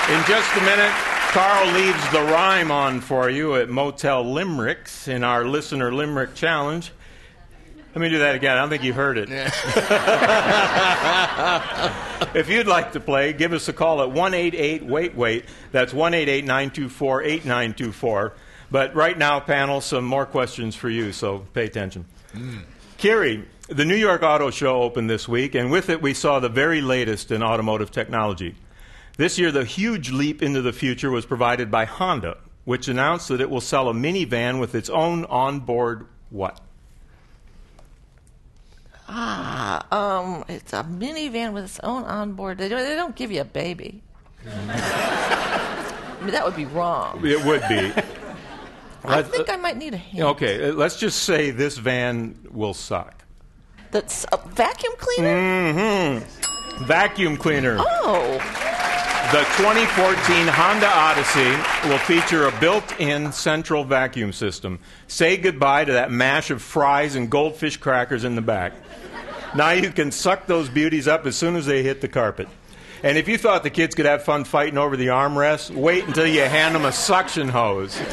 In just a minute, Carl leaves the rhyme on for you at Motel Limericks in our Listener Limerick Challenge. Let me do that again. I don't think you heard it. If you'd like to play, give us a call at 188-WAIT-WAIT. That's 188-924-8924. But right now, panel, some more questions for you, so pay attention. Kiri, the New York Auto Show opened this week, and with it we saw the very latest in automotive technology. This year, the huge leap into the future was provided by Honda, which announced that it will sell a minivan with its own onboard what? It's a minivan with its own onboard. They don't give you a baby. I mean, that would be wrong. It would be. I think I might need a hint. Okay, let's just say this van will suck. That's a vacuum cleaner? Mm-hmm. Vacuum cleaner. Oh. The 2014 Honda Odyssey will feature a built-in central vacuum system. Say goodbye to that mash of fries and goldfish crackers in the back. Now you can suck those beauties up as soon as they hit the carpet. And if you thought the kids could have fun fighting over the armrests, wait until you hand them a suction hose. Oh,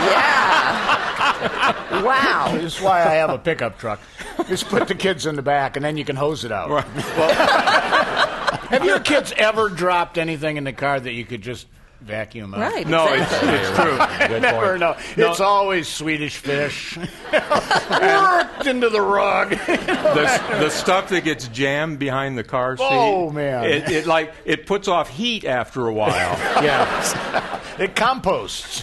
yeah. Wow. This is why I have a pickup truck. Just put the kids in the back, and then you can hose it out. Right. Well, have your kids ever dropped anything in the car that you could just vacuum out? Right. no, exactly. it's true. I never know. It's always Swedish fish. Worked into the rug. The stuff that gets jammed behind the car seat. Oh, man. It puts off heat after a while. Yeah. It composts.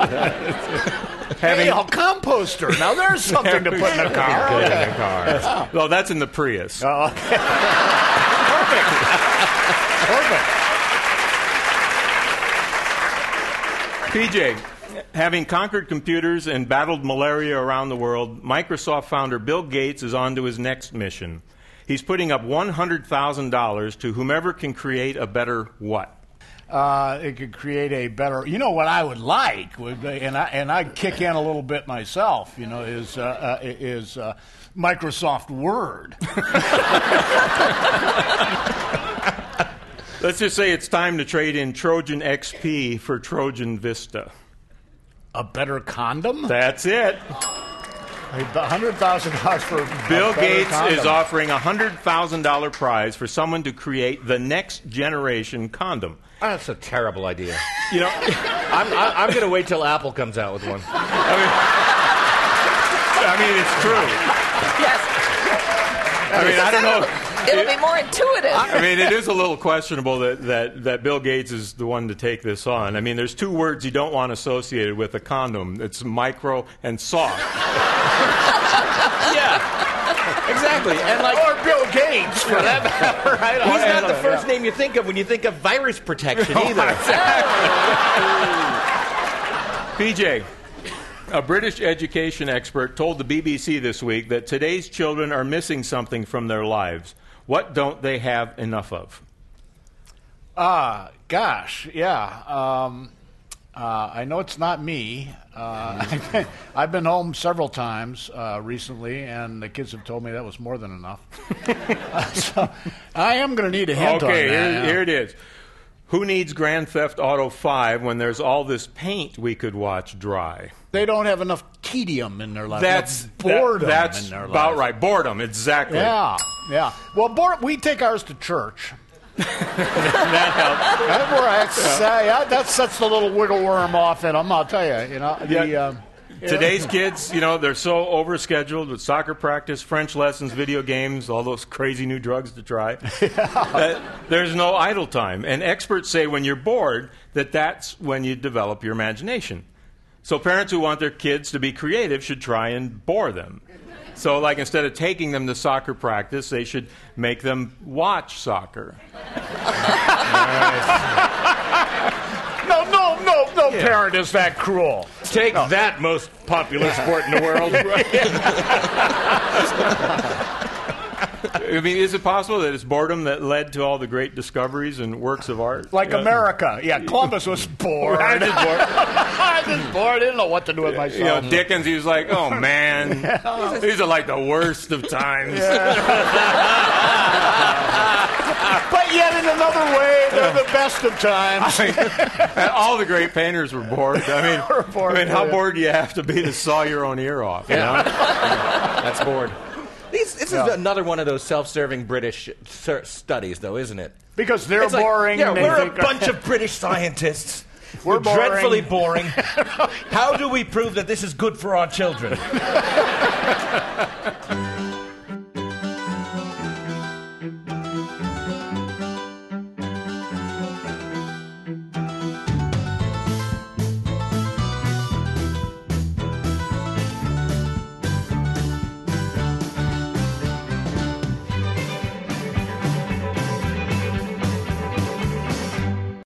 Hey, a composter. Now there's something to put in a car. In the car. Well, that's in the Prius. Oh, okay. Perfect. PJ, having conquered computers and battled malaria around the world, Microsoft founder Bill Gates is on to his next mission. He's putting up $100,000 to whomever can create a better what? It could create a better. You know what I would like, and I'd kick in a little bit myself. You know, is Microsoft Word. Let's just say it's time to trade in Trojan XP for Trojan Vista. A better condom? That's it. $100,000 for Bill Gates condom. is offering a $100,000 prize for someone to create the next generation condom. That's a terrible idea. You know, I'm going to wait till Apple comes out with one. I mean, it's true. Yes. I mean, I don't know. It'll be more intuitive. I mean, it is a little questionable that Bill Gates is the one to take this on. I mean, there's two words you don't want associated with a condom. It's micro and soft. Yeah. Exactly. And or Bill Gates, for that matter. Right? He's not the first name you think of when you think of virus protection either. PJ, a British education expert told the BBC this week that today's children are missing something from their lives. What don't they have enough of? Gosh, yeah. I know it's not me. I've been home several times recently, and the kids have told me that was more than enough. So I am going to need a hint on that. Okay, here it is. Who needs Grand Theft Auto 5 when there's all this paint we could watch dry? They don't have enough tedium in their life. That's boredom that's in their life. about right. Boredom, exactly. Yeah. Well, we take ours to church. That helps. That sets the little wiggle worm off in them, I'll tell you. Today's kids, they're so overscheduled with soccer practice, French lessons, video games, all those crazy new drugs to try. There's no idle time. And experts say when you're bored, that's when you develop your imagination. So parents who want their kids to be creative should try and bore them. So, like, instead of taking them to soccer practice, they should make them watch soccer. No parent is that cruel. Take that most popular sport in the world. I mean, is it possible that it's boredom that led to all the great discoveries and works of art? Like America. Yeah, Columbus was bored. I was bored. I didn't know what to do with myself. Dickens, he was like, oh, man. These are like the worst of times. But yet in another way, they're the best of times. And all the great painters were bored. I mean, how bored do you have to be to saw your own ear off? You know? That's bored. This is another one of those self-serving British studies, though, isn't it? Because they're It's like, boring. yeah, they we're a think- bunch of British scientists. We're boring. dreadfully boring. How do we prove that this is good for our children?